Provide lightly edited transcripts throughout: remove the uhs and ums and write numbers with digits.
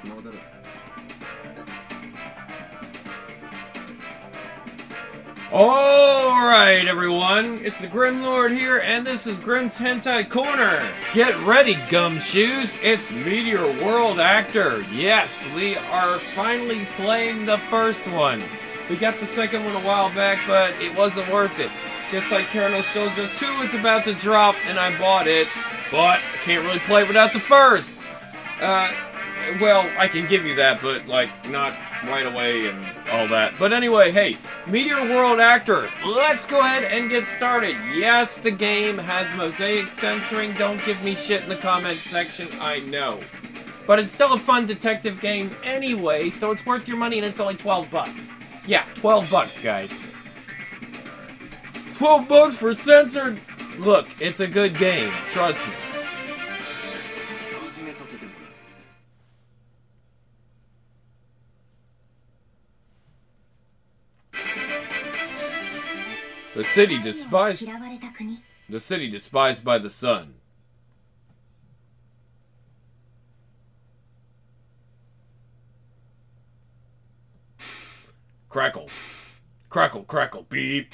Alright everyone, it's the Grim Lord here, and this is Grim's Hentai Corner. Get ready, gumshoes, it's Meteor World Actor. Yes, we are finally playing the first one. We got the second one a while back, but it wasn't worth it. Just like Karen Shoujo 2 is about to drop, and I bought it, but I can't really play it without the first. Well, I can give you that, but, like, not right away and all that. But anyway, hey, Meteor World Actor, let's go ahead and get started. Yes, the game has mosaic censoring. Don't give me shit in the comment section, I know. But it's still a fun detective game anyway, so it's worth your money, and it's only 12 bucks. Yeah, 12 bucks, guys. 12 bucks for censored? Look, it's a good game, trust me. The city despised by the sun. Crackle. Crackle, crackle, beep.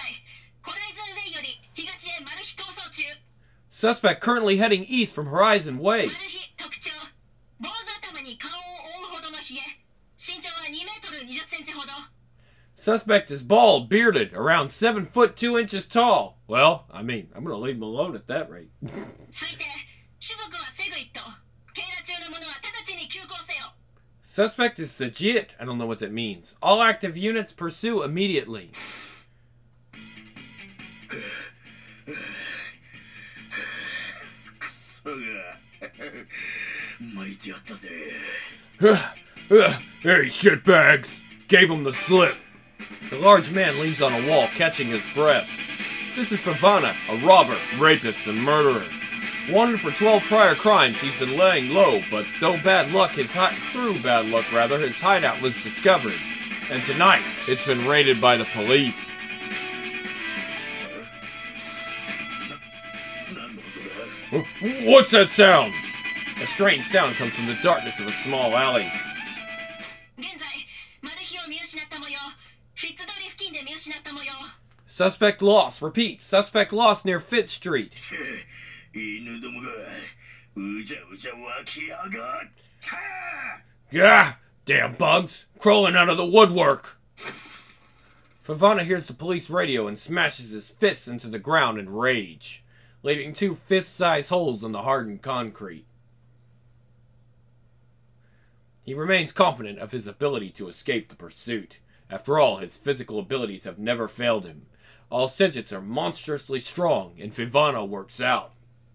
Suspect currently heading east from Horizon Way. Suspect is bald, bearded, around 7 foot 2 inches tall. Well, I mean, I'm gonna leave him alone at that rate. Suspect is Sajit. I don't know what that means. All active units pursue immediately. Hey, shitbags! Gave him the slip. The large man leans on a wall, catching his breath. This is Favana, a robber, rapist, and murderer. Wanted for 12 prior crimes, he's been laying low, but through bad luck, his hideout was discovered. And tonight, it's been raided by the police. What's that sound? A strange sound comes from the darkness of a small alley. Suspect lost. Repeat. Suspect lost near Fifth Street. Gah! Damn bugs! Crawling out of the woodwork! Favana hears the police radio and smashes his fists into the ground in rage, leaving 2 fist-sized holes in the hardened concrete. He remains confident of his ability to escape the pursuit. After all, his physical abilities have never failed him. All Senjits are monstrously strong, and Favana works out.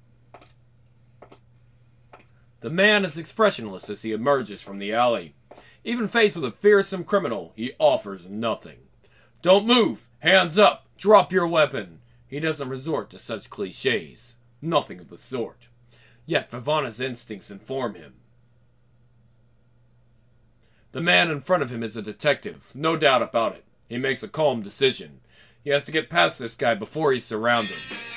The man is expressionless as he emerges from the alley. Even faced with a fearsome criminal, he offers nothing. Don't move! Hands up! Drop your weapon! He doesn't resort to such cliches. Nothing of the sort. Yet Favana's instincts inform him. The man in front of him is a detective, no doubt about it. He makes a calm decision. He has to get past this guy before he's surrounded.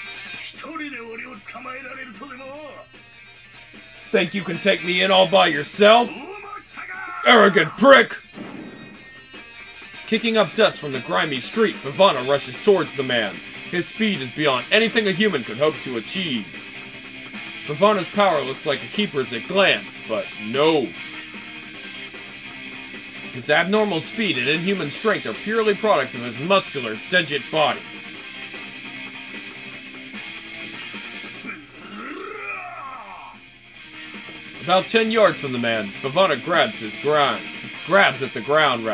Think you can take me in all by yourself? Arrogant prick! Kicking up dust from the grimy street, Favana rushes towards the man. His speed is beyond anything a human could hope to achieve. Favana's power looks like a keeper's at glance, but no. His abnormal speed and inhuman strength are purely products of his muscular, Senjit body. About 10 yards from the man, Favana grabs at the ground.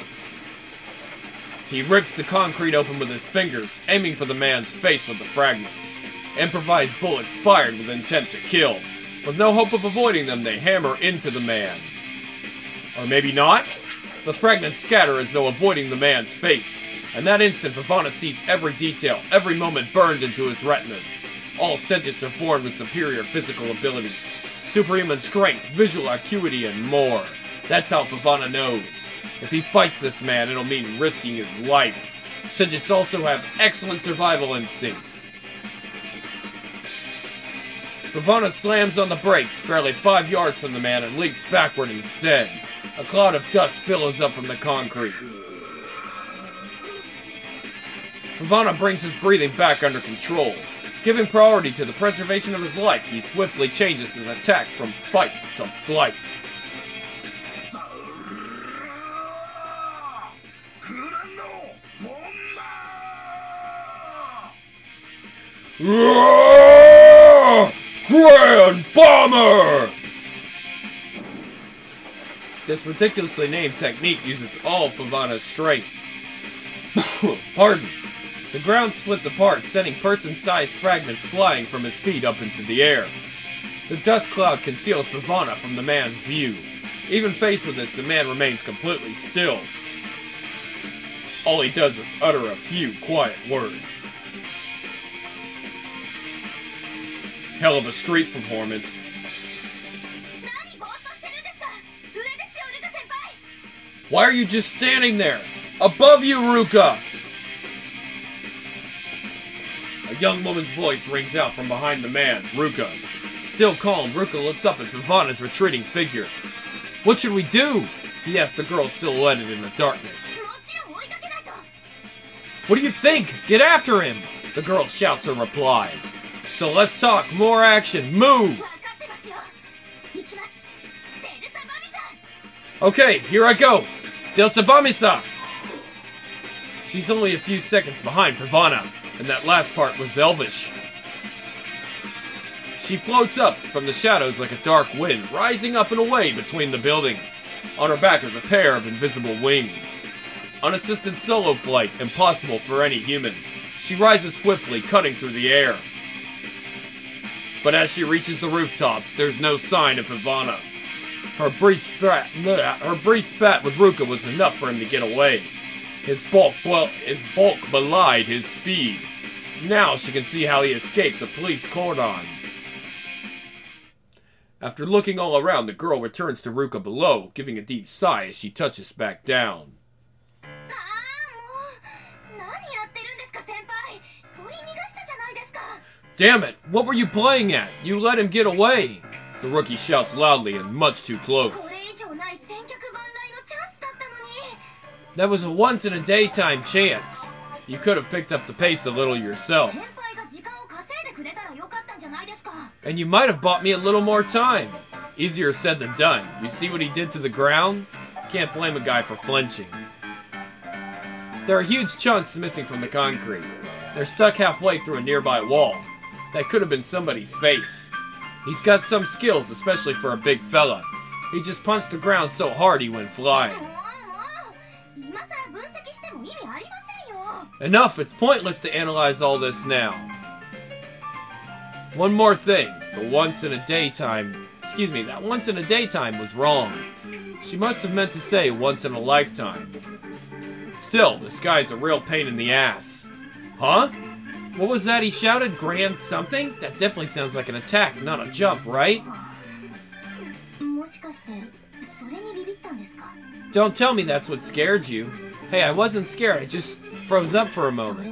He rips the concrete open with his fingers, aiming for the man's face with the fragments. Improvised bullets fired with intent to kill. With no hope of avoiding them, they hammer into the man. Or maybe not? The fragments scatter as though avoiding the man's face. In that instant, Favana sees every detail, every moment burned into his retinas. All Senjits are born with superior physical abilities, superhuman strength, visual acuity, and more. That's how Favana knows. If he fights this man, it'll mean risking his life. Senjits also have excellent survival instincts. Ravana slams on the brakes, barely 5 yards from the man, and leaps backward instead. A cloud of dust billows up from the concrete. Ravana brings his breathing back under control. Giving priority to the preservation of his life, he swiftly changes his attack from fight to flight. Grand Bomber! This ridiculously named technique uses all of Ravana's strength. Pardon. The ground splits apart, sending person-sized fragments flying from his feet up into the air. The dust cloud conceals Ravana from the man's view. Even faced with this, the man remains completely still. All he does is utter a few quiet words. Hell of a street performance. Why are you just standing there? Above you, Ruka! A young woman's voice rings out from behind the man, Ruka. Still calm, Ruka looks up at Ravana's retreating figure. What should we do? He asks the girl silhouetted in the darkness. What do you think? Get after him! The girl shouts her reply. So let's talk, more action, move! Okay, here I go! Del Sabami-san! She's only a few seconds behind Ravana, and that last part was Elvish. She floats up from the shadows like a dark wind, rising up and away between the buildings. On her back is a pair of invisible wings. Unassisted solo flight, impossible for any human. She rises swiftly, cutting through the air. But as she reaches the rooftops, there's no sign of Ravana. Her brief spat with Ruka was enough for him to get away. His bulk belied his speed. Now she can see how he escaped the police cordon. After looking all around, the girl returns to Ruka below, giving a deep sigh as she touches back down. Damn it! What were you playing at? You let him get away! The rookie shouts loudly and much too close. That was a once-in-a-daytime chance. You could have picked up the pace a little yourself. And you might have bought me a little more time. Easier said than done. You see what he did to the ground? Can't blame a guy for flinching. There are huge chunks missing from the concrete. They're stuck halfway through a nearby wall. That could have been somebody's face. He's got some skills, especially for a big fella. He just punched the ground so hard he went flying. Enough, it's pointless to analyze all this now. One more thing. That once in a daytime was wrong. She must have meant to say once in a lifetime. Still, this guy's a real pain in the ass. Huh? What was that he shouted? Grand something? That definitely sounds like an attack, not a jump, right? Don't tell me that's what scared you. Hey, I wasn't scared, I just froze up for a moment.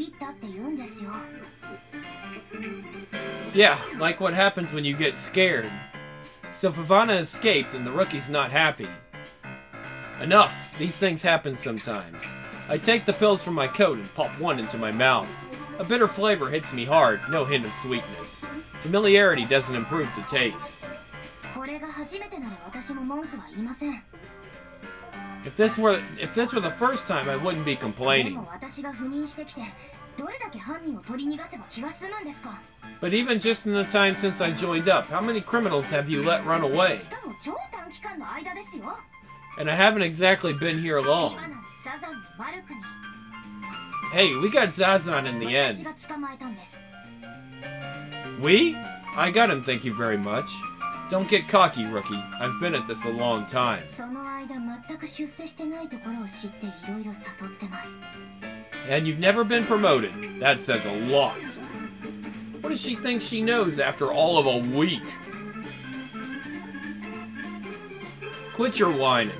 Yeah, like what happens when you get scared. So Ravana escaped and the rookie's not happy. Enough, these things happen sometimes. I take the pills from my coat and pop one into my mouth. A bitter flavor hits me hard, no hint of sweetness. Familiarity doesn't improve the taste. If this were the first time, I wouldn't be complaining. But even just in the time since I joined up, how many criminals have you let run away? And I haven't exactly been here long. Hey, we got Zazan in the end. We? I got him, thank you very much. Don't get cocky, rookie. I've been at this a long time. And you've never been promoted. That says a lot. What does she think she knows after all of a week? Quit your whining.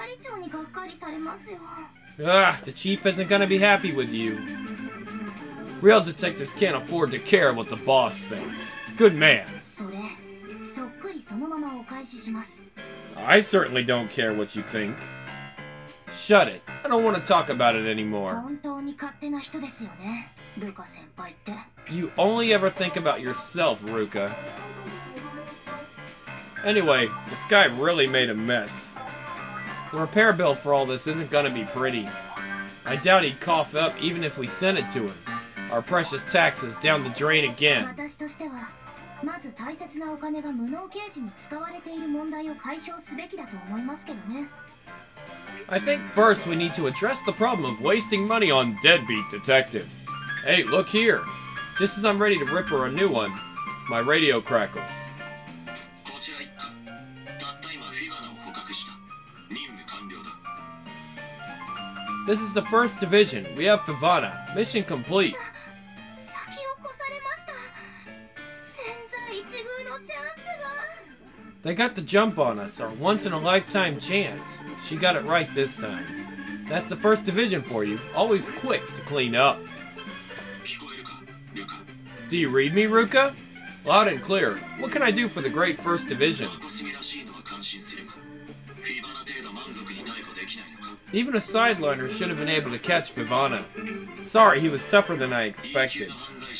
The chief isn't gonna be happy with you. Real detectives can't afford to care what the boss thinks. Good man. それ、そっくりそのままお返しします。 I certainly don't care what you think. Shut it. I don't want to talk about it anymore. 本当に勝手な人ですよね、ルカ先輩って。 You only ever think about yourself, Ruka. Anyway, this guy really made a mess. The repair bill for all this isn't gonna be pretty. I doubt he'd cough up even if we sent it to him. Our precious taxes down the drain again. 私としては、まず大切なお金が無能刑事に使われている問題を解消すべきだと思いますけどね。 I think first we need to address the problem of wasting money on deadbeat detectives. Hey, look here. Just as I'm ready to rip her a new one, my radio crackles. This is the 1st Division. We have Fivana. Mission complete. 先を越されました。千載一遇のチャンスが。 They got the jump on us, our once-in-a-lifetime chance. She got it right this time. That's the 1st Division for you. Always quick to clean up. Do you read me, Ruka? Loud and clear. What can I do for the great 1st Division? Even a sideliner should have been able to catch Fivana. Sorry, he was tougher than I expected.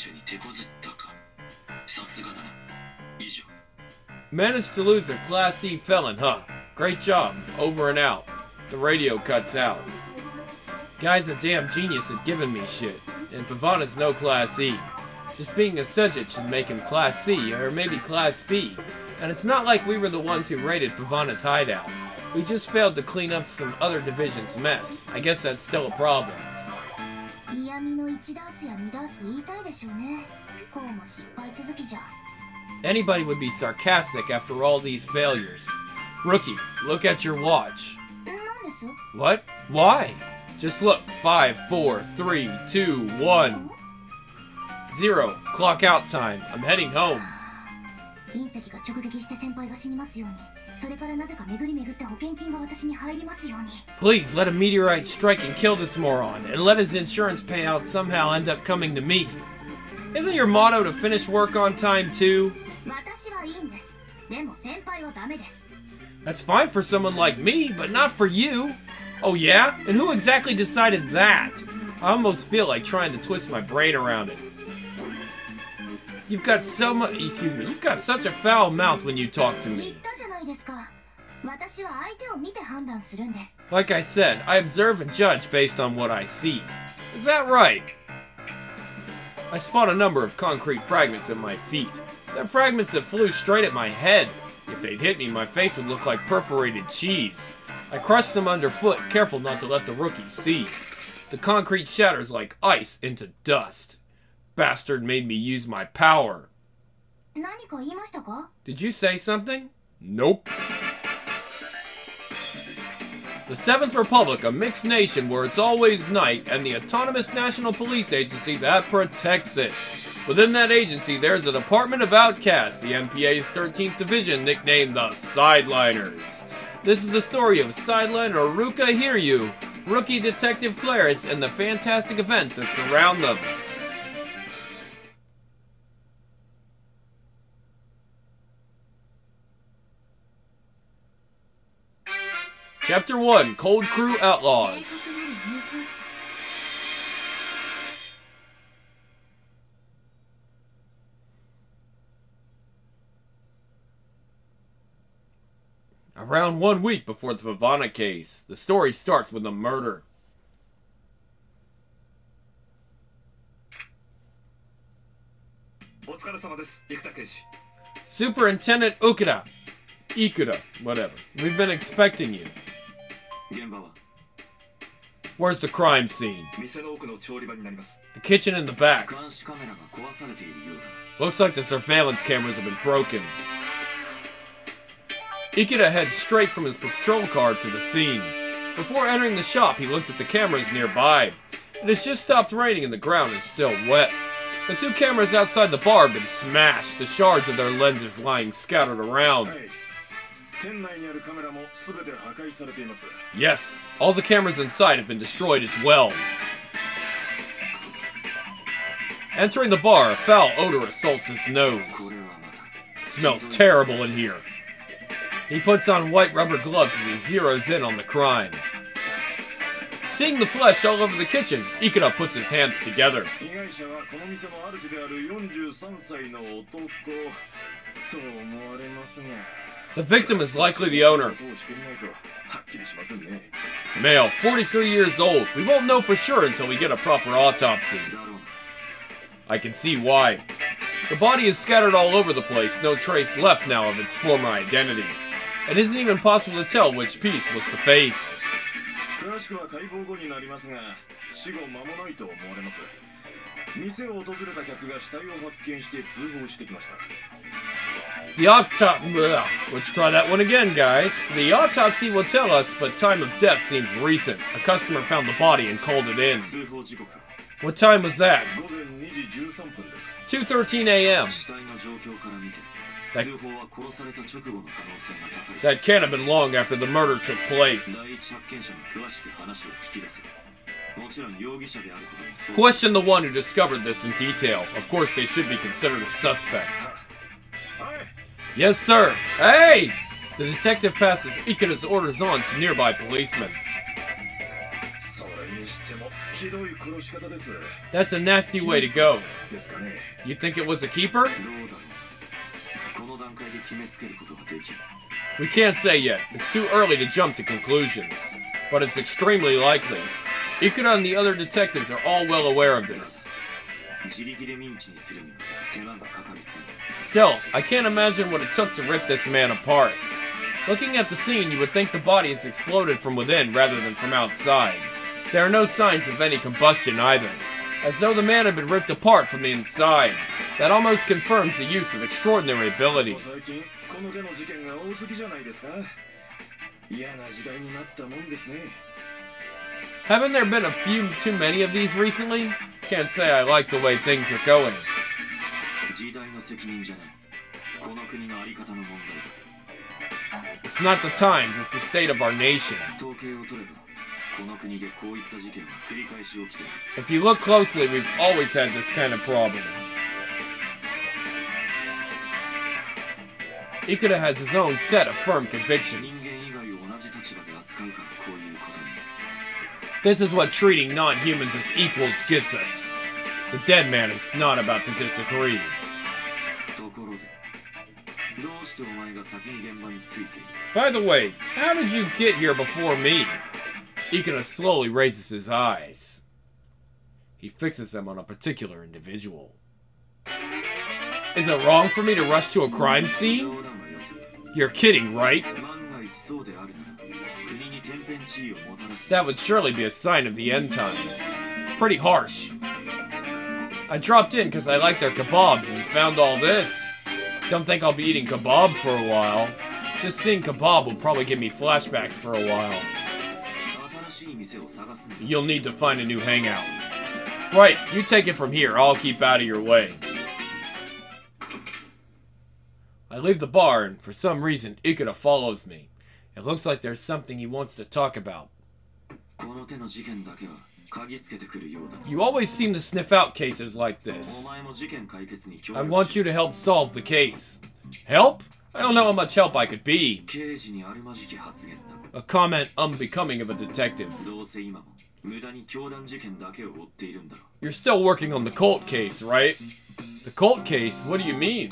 Managed to lose a Class C felon, huh? Great job. Over and out. The radio cuts out. Guy's a damn genius at giving me shit. And Fivana's no Class E. Just being a Sejit should make him Class C, or maybe Class B. And it's not like we were the ones who raided Fivana's hideout. We just failed to clean up some other division's mess. I guess that's still a problem. 嫌味の1ダースや2ダース言いたいでしょうね。こうも失敗続きじゃ。 Anybody would be sarcastic after all these failures. Rookie, look at your watch. なんです？ What? Why? Just look. 5, 4, 3, 2, 1. 0. Clock out time. I'm heading home. 隕石が直撃して先輩が死にますように。それからなぜか巡り巡って保険金が私に入りますように。 Please let a meteorite strike and kill this moron, and let his insurance payout somehow end up coming to me. Isn't your motto to finish work on time too? 私はいいんです。でも先輩はダメです。 That's fine for someone like me, but not for you. Oh yeah? And who exactly decided that? I almost feel like trying to twist my brain around it. You've got so much, you've got such a foul mouth when you talk to 言っ me. たじゃないですか。私は相手を見て判断するんです。 Like I said, I observe and judge based on what I see. Is that right? I spot a number of concrete fragments at my feet. They're fragments that flew straight at my head. If they'd hit me, my face would look like perforated cheese. I crushed them underfoot, careful not to let the rookie see. The concrete shatters like ice into dust. Bastard made me use my power. 何か言いましたか？ Did you say something? Nope. The 7th Republic, a mixed nation where it's always night, and the Autonomous National Police Agency that protects it. Within that agency, there's a Department of Outcasts, the MPA's 13th Division, nicknamed the Sideliners. This is the story of Sideliner Ruka Hiryu, Rookie Detective Claris, and the fantastic events that surround them. Chapter 1, Cold Crew Outlaws. Around 1 week before the Fivana case, the story starts with a murder. Superintendent Ikuda, whatever. We've been expecting you. Where's the crime scene? The kitchen in the back. Looks like the surveillance cameras have been broken. Ikuda heads straight from his patrol car to the scene. Before entering the shop, he looks at the cameras nearby. It has just stopped raining and the ground is still wet. The 2 cameras outside the bar have been smashed, the shards of their lenses lying scattered around. Yes, all the cameras inside have been destroyed as well. Entering the bar, a foul odor assaults his nose. It smells terrible in here. He puts on white rubber gloves as he zeroes in on the crime. Seeing the flesh all over the kitchen, Ikuta puts his hands together. The victim is likely the owner. Male, 43 years old. We won't know for sure until we get a proper autopsy. I can see why. The body is scattered all over the place, no trace left now of its former identity. It isn't even possible to tell which piece was the face. The autopsy... Let's try that one again, guys. The autopsy will tell us, but time of death seems recent. A customer found the body and called it in. What time was that? 2:13 a.m. That can't have been long after the murder took place. Question the one who discovered this in detail. Of course, they should be considered a suspect. Yes, sir. Hey! The detective passes Ikuta's orders on to nearby policemen. That's a nasty way to go. You think it was a keeper? We can't say yet. It's too early to jump to conclusions. But it's extremely likely. Ikuta and the other detectives are all well aware of this. Still, I can't imagine what it took to rip this man apart. Looking at the scene, you would think the body has exploded from within rather than from outside. There are no signs of any combustion either, as though the man had been ripped apart from the inside. That almost confirms the use of extraordinary abilities. Haven't there been a few too many of these recently? Can't say I like the way things are going. It's not the times, it's the state of our nation. If you look closely, we've always had this kind of problem. Ikuta has his own set of firm convictions. This is what treating non-humans as equals gets us. The dead man is not about to disagree. By the way, how did you get here before me? Ikuta slowly raises his eyes. He fixes them on a particular individual. Is it wrong for me to rush to a crime scene? You're kidding, right? That would surely be a sign of the end times. Pretty harsh. I dropped in because I like their kebabs and found all this. Don't think I'll be eating kebab for a while. Just seeing kebab will probably give me flashbacks for a while. You'll need to find a new hangout. Right, you take it from here. I'll keep out of your way. I leave the bar and for some reason Ikuta follows me. It looks like there's something he wants to talk about. You always seem to sniff out cases like this. I want you to help solve the case. Help? I don't know how much help I could be. A comment unbecoming of a detective. You're still working on the cult case, right? The cult case? What do you mean?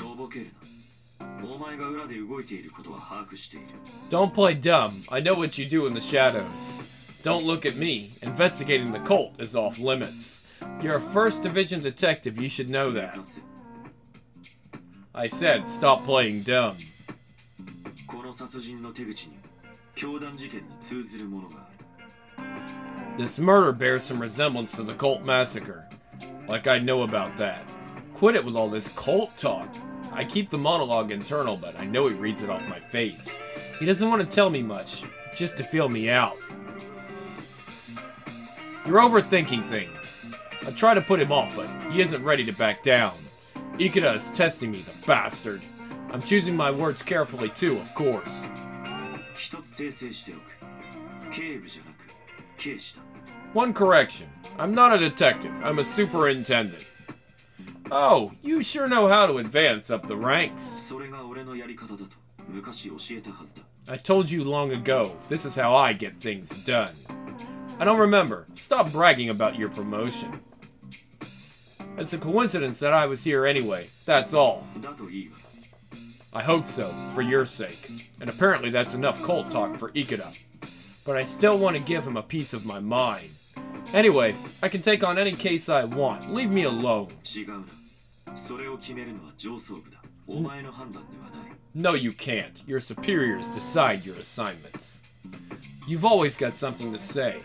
Don't play dumb. I know what you do in the shadows. Don't look at me. Investigating the cult is off limits. You're a 1st Division detective, you should know that. I said, stop playing dumb. This murder bears some resemblance to the cult massacre. Like I know about that. Quit it with all this cult talk. I keep the monologue internal, but I know he reads it off my face. He doesn't want to tell me much, just to feel me out. You're overthinking things. I try to put him off, but he isn't ready to back down. Ikuta is testing me, the bastard. I'm choosing my words carefully too, of course. One correction. I'm not a detective. I'm a superintendent. Oh, you sure know how to advance up the ranks. それが俺のやり方だと昔教えたはずだ。 I told you long ago, this is how I get things done. I don't remember. Stop bragging about your promotion. It's a coincidence that I was here anyway, that's all. だといいわ。 I hope so, for your sake. And apparently that's enough cold talk for Ikeda. But I still want to give him a piece of my mind. Anyway, I can take on any case I want. Leave me alone. 違うな。それを決めるのは上層部だ。お前の判断ではない。 No, you can't. Your superiors decide your assignments. You've always got something to say.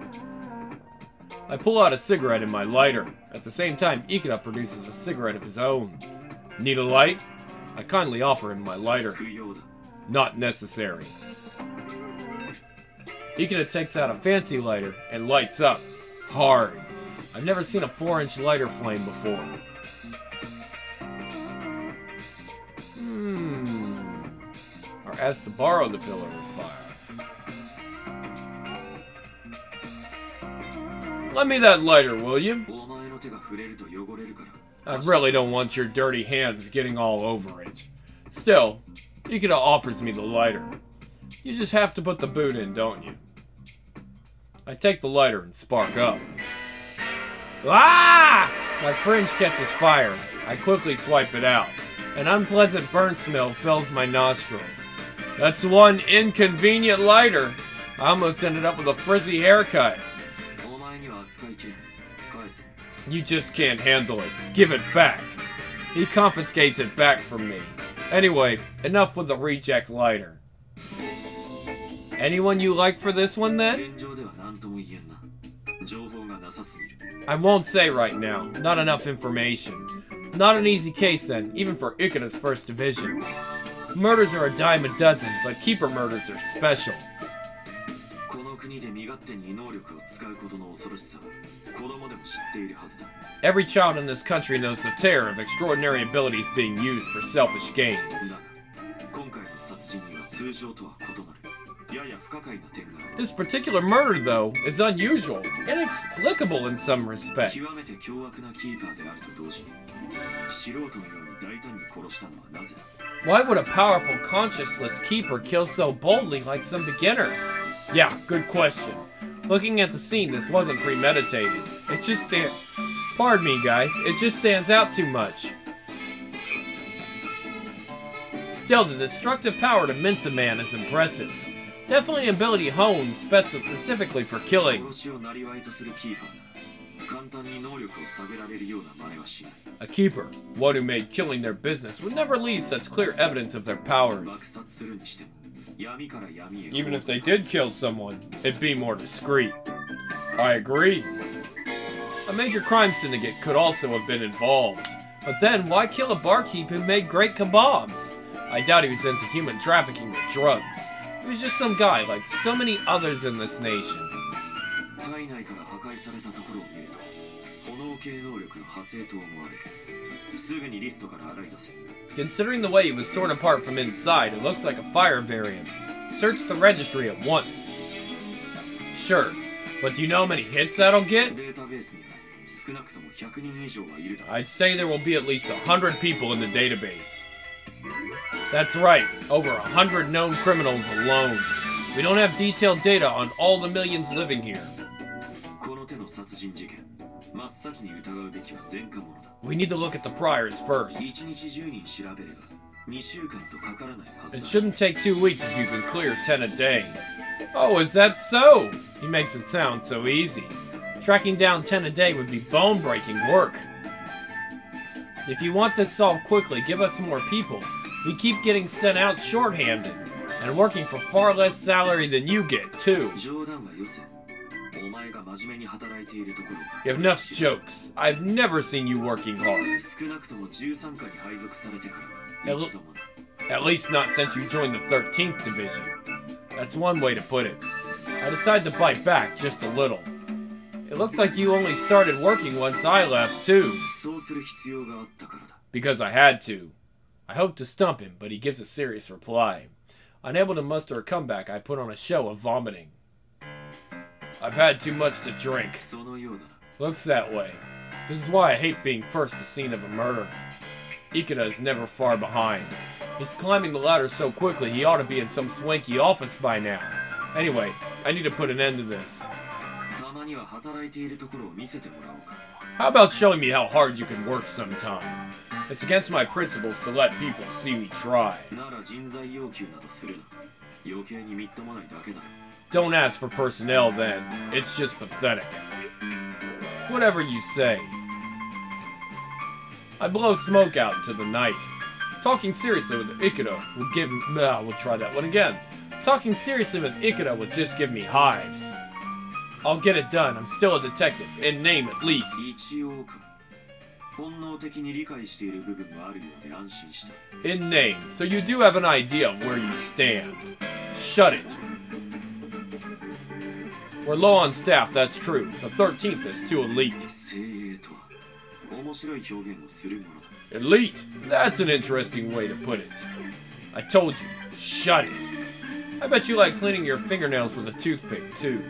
I pull out a cigarette in my lighter. At the same time, Ikeda produces a cigarette of his own. Need a light? I kindly offer him my lighter. 不要だ。 Not necessary. Ikeda takes out a fancy lighter and lights up. Hard. I've never seen a 4-inch lighter flame before. Or ask to borrow the pillar of fire. Lend me that lighter, will you? お前の手が触れると汚れるから。 I really don't want your dirty hands getting all over it. Still, Ikeda offers me the lighter. You just have to put the boot in, don't you? I take the lighter and spark up. Ah! My fringe catches fire. I quickly swipe it out. An unpleasant burnt smell fills my nostrils. That's one inconvenient lighter. I almost ended up with a frizzy haircut. お前には扱いきれん。返せ。 You just can't handle it. Give it back. He confiscates it back from me. Anyway, enough with the reject lighter. Anyone you like for this one then? 現状では何とも言えんな。情報がなさすぎる。 I won't say right now. Not enough information. Not an easy case then, even for Ikeda's first division. Murders are a dime a dozen, but keeper murders are special. この国で身勝手に能力を使うことの恐ろしさは子供でも知っているはずだ。 Every child in this country knows the terror of extraordinary abilities being used for selfish gains. だが、今回の殺人には通常とは異なる。やや不可解な点がある。 This particular murder, though, is unusual, inexplicable in some respects. 極めて凶悪なキーパーであると同時に、素人のように大胆に殺したのはなぜだ。 Why would a powerful, conscienceless keeper kill so boldly like some beginner? Yeah, good question. Looking at the scene, this wasn't premeditated. It just Pardon me, guys. It just stands out too much. Still, the destructive power to mince a man is impressive. Definitely an ability honed specifically for killing. 殺しを生業とするキーパーなら、簡単に能力を下げられるような真似はしない。 A keeper, one who made killing their business, would never leave such clear evidence of their 爆 powers. 殺するにしても、闇から闇へ。 Even if they did kill someone, it'd be more discreet. I agree. A major crime syndicate could also have been involved. But then, why kill a barkeep who made great kebabs? I doubt he was into human trafficking or drugs. He was just some guy like so many others in this nation. 体内から破壊されたところを見ると、炎系能力の派生と思われる。すぐにリストから洗い出せ。 Considering the way he was torn apart from inside, it looks like a fire variant. Search the registry at once. Sure, but do you know how many hits that'll get? データベースには少なくとも100人以上はいるだろう。 I'd say there will be at least 100 people in the database. That's right, over 100 known criminals alone. We don't have detailed data on all the millions living here. この手の殺人事件、真っ先に疑うべきは前科者だ。 We need to look at the priors first. 1日10人調べれば2週間とかからないはず It だ。 shouldn't take 2 weeks if you can clear 10 a day. Oh, is that so? He makes it sound so easy. Tracking down 10 a day would be bone-breaking work. If you want this solved quickly, give us more people. We keep getting sent out shorthanded, and working for far less salary than you get, too. 冗談はよせ。お前が真面目に働いているところ。 Enough jokes. I've never seen you working hard. 少なくとも13課に配属されてからは一度もだ。 At least not since you joined the 13th Division. That's one way to put it. I decided to bite back just a little. It looks like you only started working once I left, too. そうする必要があったからだ。 Because I had to. I hoped to stump him, but he gives a serious reply. Unable to muster a comeback, I put on a show of vomiting. I've had too much to drink. そのようだな。 Looks that way. This is why I hate being first to scene of a murder. Ikuta is never far behind. He's climbing the ladder so quickly he ought to be in some swanky office by now. Anyway, I need to put an end to this. たまには働いているところを見せてもらおうか。 How about showing me how hard you can work sometime? It's against my principles to let people see me try. なら人材要求などするな。余計にみっともないだけだ。 Don't ask for personnel then. It's just pathetic. Whatever you say. I blow smoke out into the night. Talking seriously with Ikuta would give me... we'll try that one again. Talking seriously with Ikuta would just give me hives. I'll get it done. I'm still a detective. In name, at least. 一応か。本能的に理解している部分があるようで安心した。 In name. So you do have an idea of where you stand. Shut it. We're low on staff, that's true. The 13th is too elite. 精鋭とは面白い表現をするものだ。 Elite? That's an interesting way to put it. I told you. Shut it. I bet you like cleaning your fingernails with a toothpick, too.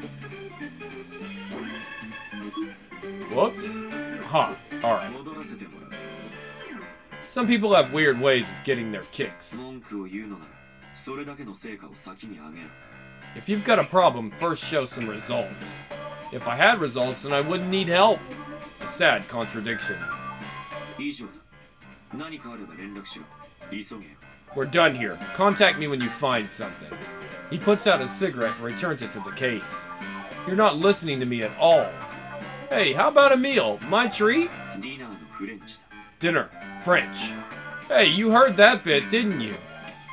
Whoops. Huh. Alright. 戻らせてもらう。 Some people have weird ways of getting their kicks. 文句を言うのなら、それだけの成果を先にあげる。 If you've got a problem, first show some results. If I had results, then I wouldn't need help. A sad contradiction. 以上だ。何かあれば連絡しろ。急げよ。 We're done here. Contact me when you find something. He puts out a cigarette and returns it to the case. You're not listening to me at all. Hey, how about a meal? My treat? ディナーのフレンチだ。 Dinner. French. Hey, you heard that bit, didn't you?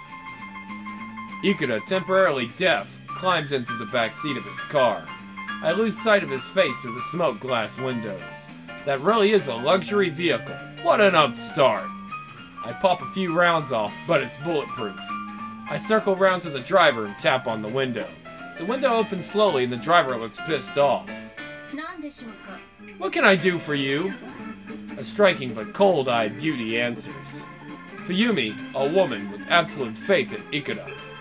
Ikuta, temporarily deaf, climbs into the back seat of his car. I lose sight of his face through the smoke glass windows. That really is a luxury vehicle. What an upstart! I pop a few rounds off, but it's bulletproof. I circle round to the driver and tap on the window. The window opens slowly and the driver looks pissed off. 何でしょうか。 What can I do for you? A striking but cold-eyed beauty answers. Fuyumi, a woman with absolute faith in Ikuta.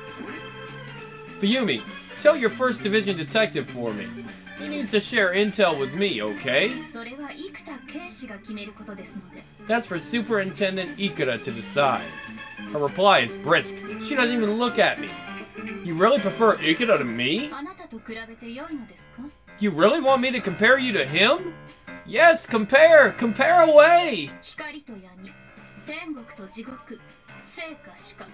Fuyumi, tell your 1st Division detective for me. He needs to share intel with me, okay? それは生田警視が決めることですので。 That's for Superintendent Ikuta to decide. Her reply is brisk. She doesn't even look at me. You really prefer Ikuta to me? あなたと比べて良いのですか。 You really want me to compare you to him? Yes, compare! Compare away! 光と闇、天国と地獄、生か死か。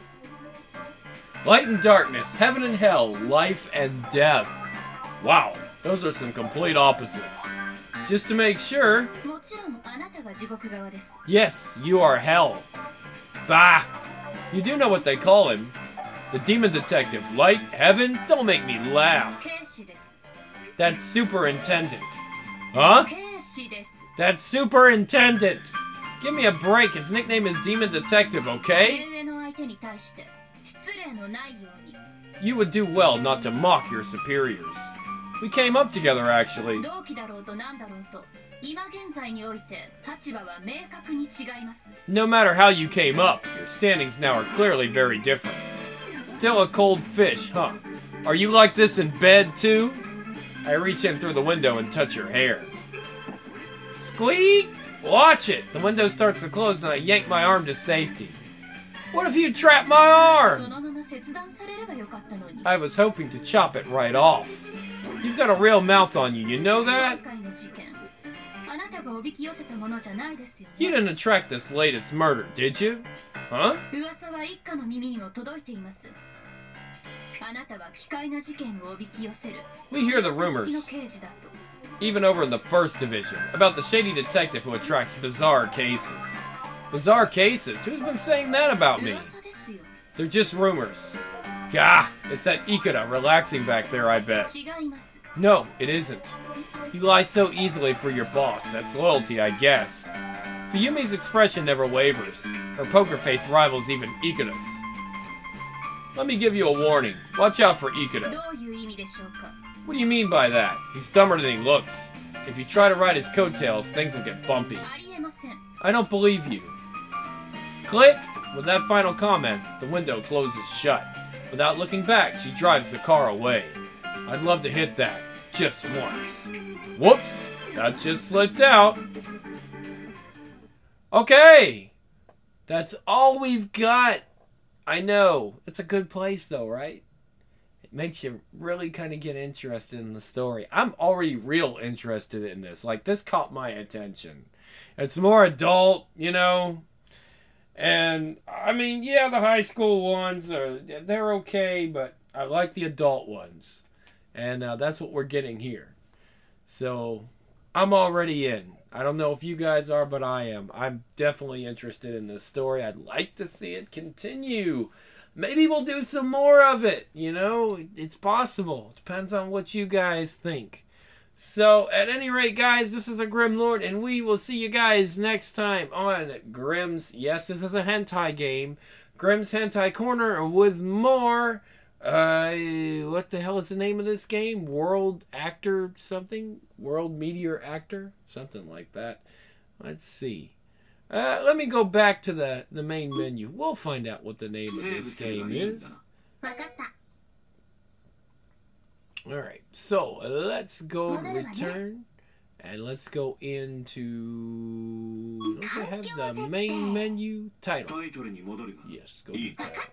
Light and darkness, heaven and hell, life and death. Wow, those are some complete opposites. Just to make sure, もちろんあなたが地獄側です。 yes, you are hell. Bah! You do know what they call him. The demon detective, light, heaven? Don't make me laugh. 警視です。 That's superintendent. Huh? 警視です。 That's superintendent. Give me a break. His nickname is Demon Detective, okay? 目上の相手に対して失礼のないように。 You would do well not to mock your superiors. We came up together, actually. 同期だろうとなんだろうと、今現在において立場は明確に違います。 No matter how you came up, your standings now are clearly very different. Still a cold fish, huh? Are you like this in bed, too? I reach in through the window and touch your hair. Squeak! Watch it! The window starts to close and I yank my arm to safety. What if you trap my そ arm? のまま切断されればよかったのに。 I was hoping to chop it right off. You've got a real mouth on you, you know 今 that? 回の事件、あなたがおびき寄せたものじゃないですよ You ね。 didn't attract this latest murder, did you? Huh? 噂は一家の耳にも届いています。あなたは奇怪な事件をおびき寄せる。 We hear the 好きの rumors, 刑事だと。 even over in the 1st Division, about the shady detective who attracts bizarre cases. Bizarre cases? Who's been saying that about me? 噂ですよ。 They're just rumors. Gah, it's that Ikuta relaxing back there, I bet. 違います。 No, it isn't. You lie so easily for your boss. That's loyalty, I guess. Fuyumi's expression never wavers. Her poker face rivals even Ikuta's. Let me give you a warning. Watch out for ど Ikuta. ういう意味でしょうか。 What do you mean by that? He's dumber than he looks. If you try to ride his coattails, things will get bumpy. ありえません。 I don't believe you. Click! With that final comment, the window closes shut. Without looking back, she drives the car away. I'd love to hit that. Just once. Whoops! that just slipped out. Okay. That's all we've got. I know. It's a good place though, right? It makes you really kind of get interested in the story. I'm already real interested in this. Like, this caught my attention. It's more adult, you know. And, I mean, yeah, the high school ones, they're okay, but I like the adult ones. And that's what we're getting here. So, I'm already in. I don't know if you guys are, but I am. I'm definitely interested in this story. I'd like to see it continue. Maybe we'll do some more of it, you know? It's possible. Depends on what you guys think. So, at any rate, guys, this is the Grim Lord, and we will see you guys next time on Grimm's, yes, this is a hentai game, Grimm's Hentai Corner with more, what the hell is the name of this game? World Actor something? World Meteor Actor? Something like that. Let's see. Let me go back to the main menu. We'll find out what the name of this game is. Alright, so let's go return. And let's go into... Don't they have the main menu title? Yes, go to title.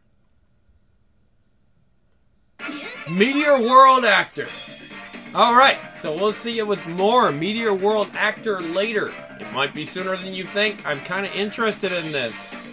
Meteor World Actor. Alright, so we'll see you with more Meteor World Actor later. It might be sooner than you think. I'm kind of interested in this.